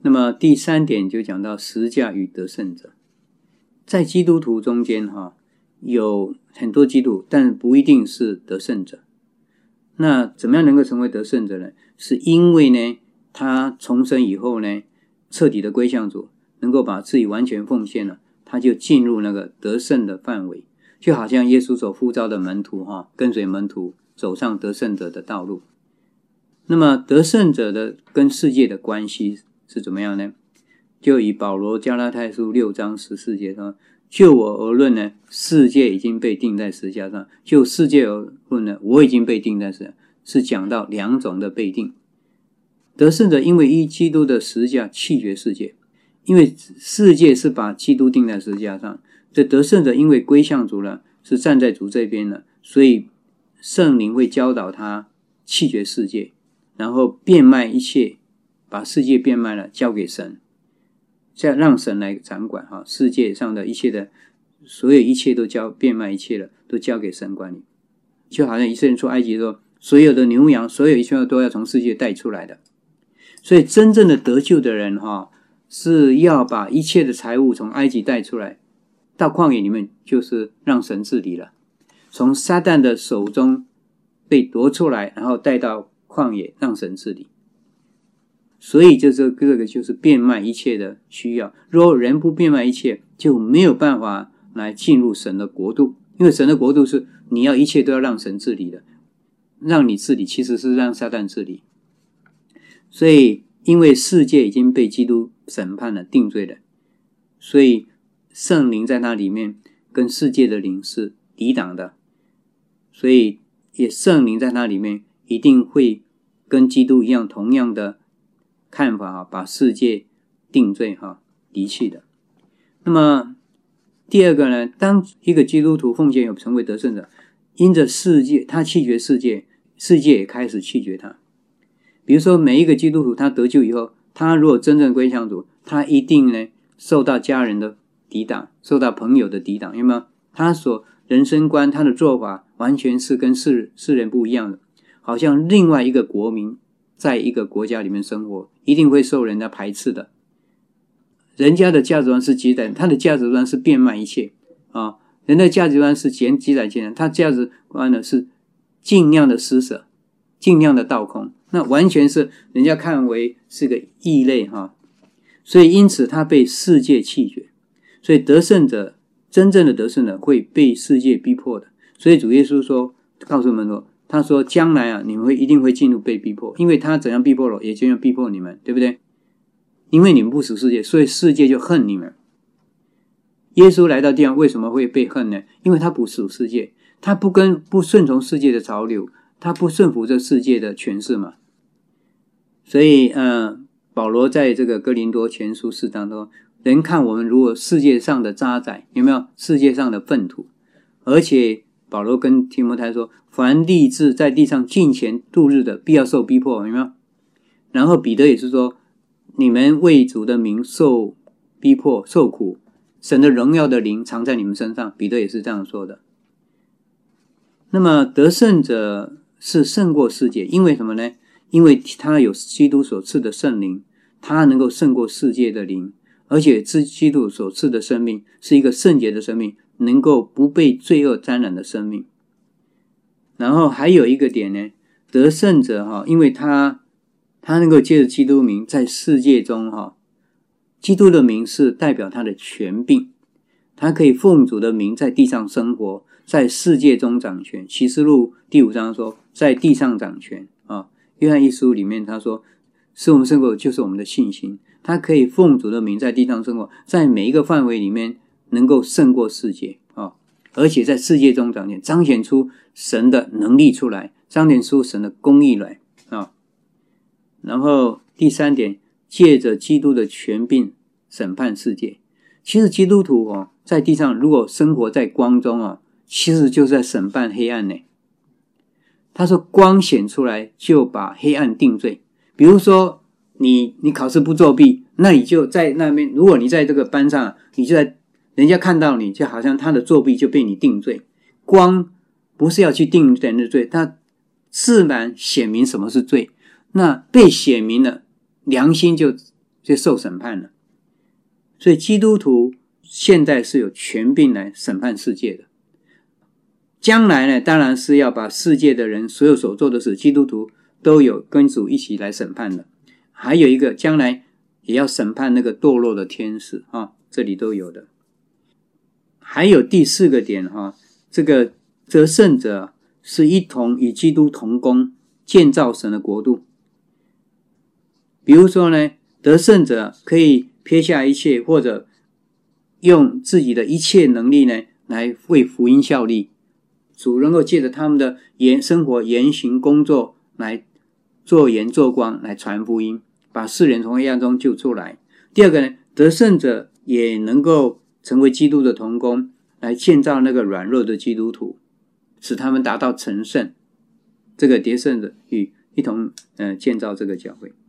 那么第3点就讲到十架与得胜者。在基督徒中间有很多基督徒，但不一定是得胜者。那怎么样能够成为得胜者呢？是因为呢他重生以后呢，彻底的归向主，能够把自己完全奉献了，他就进入那个得胜的范围，就好像耶稣所呼召的门徒跟随门徒走上得胜者的道路。那么得胜者的跟世界的关系是怎么样呢？就以保罗加拉太书6章14节说，就我而论呢，世界已经被钉在十字架上；就世界而论呢，我已经被钉在十字架，是讲到2种的被钉。得胜者因为依基督的十字架弃绝世界，因为世界是把基督钉在十字架上，这得胜者因为归向主了，是站在主这边了，所以圣灵会教导他弃绝世界，然后变卖一切，把世界变卖了交给神，这样让神来掌管世界上的一切的所有一切都变卖一切了，都交给神管理。就好像以色列人出埃及说，所有的牛羊，所有一切都要从世界带出来的。所以真正的得救的人是要把一切的财物从埃及带出来，到旷野里面就是让神治理了，从撒旦的手中被夺出来，然后带到旷野让神治理。所以这个就是变卖一切的需要。如果人不变卖一切，就没有办法来进入神的国度，因为神的国度是你要一切都要让神治理的，让你治理其实是让撒旦治理。所以因为世界已经被基督审判了，定罪了，所以圣灵在那里面跟世界的灵是抵挡的，所以也圣灵在那里面一定会跟基督一样同样的看法把世界定罪离弃的。那么第二个呢，当一个基督徒奉献有成为得胜者，因着世界他弃绝世界，世界也开始弃绝他。比如说每一个基督徒他得救以后，他如果真正归向主，他一定呢受到家人的抵挡，受到朋友的抵挡，有没有？他所人生观他的做法完全是跟世人不一样的，好像另外一个国民在一个国家里面生活，一定会受人家排斥的。人家的价值观是积攒，他的价值观是变卖一切人的价值观是积攒钱，他价值观呢是尽量的施舍，尽量的倒空，那完全是人家看为是个异类所以因此他被世界弃绝。所以得胜者，真正的得胜者会被世界逼迫的。所以主耶稣说，告诉我们说，他说将来你们一定会进入被逼迫，因为他怎样逼迫了，也就要逼迫你们，对不对？因为你们不属世界，所以世界就恨你们。耶稣来到地上为什么会被恨呢？因为他不属世界，他不顺从世界的潮流，他不顺服这世界的权势嘛。所以保罗在这个哥林多前书4章说，人看我们如果世界上的渣滓，有没有？世界上的粪土。而且保罗跟提摩太说，凡立志在地上敬虔度日的，必要受逼迫，有没有？然后彼得也是说，你们为主的名受逼迫受苦，神的荣耀的灵藏在你们身上，彼得也是这样说的。那么得胜者是胜过世界，因为什么呢？因为他有基督所赐的圣灵，他能够胜过世界的灵，而且基督所赐的生命是一个圣洁的生命，能够不被罪恶沾染的生命。然后还有一个点呢，得胜者因为他能够借着基督名在世界中基督的名是代表他的权柄，他可以奉主的名在地上生活，在世界中掌权。启示录第5章说，在地上掌权约翰一书里面他说，使我们胜过就是我们的信心，他可以奉主的名在地上生活，在每一个范围里面能够胜过世界而且在世界中掌权，彰显出神的能力出来，彰显出神的公义来然后第3点，借着基督的权柄审判世界。其实基督徒在地上如果生活在光中其实就是在审判黑暗呢。他说光显出来就把黑暗定罪。比如说你考试不作弊，那你就在那边，如果你在这个班上，你就在人家看到你，就好像他的作弊就被你定罪。光不是要去定人的罪，他自然显明什么是罪，那被显明了，良心就就受审判了。所以基督徒现在是有权柄来审判世界的。将来呢，当然是要把世界的人所有所做的事，基督徒都有跟主一起来审判的。还有一个，将来也要审判那个堕落的天使这里都有的。还有第4个点这个得胜者是一同与基督同工，建造神的国度。比如说呢，得胜者可以撇下一切，或者用自己的一切能力呢，来为福音效力。主能够借着他们的生活、言行、工作来做盐做光，来传福音，把世人从黑暗中救出来。第二个呢，得胜者也能够成为基督的同工，来建造那个软弱的基督徒，使他们达到成圣。这个得胜者与一同建造这个教会。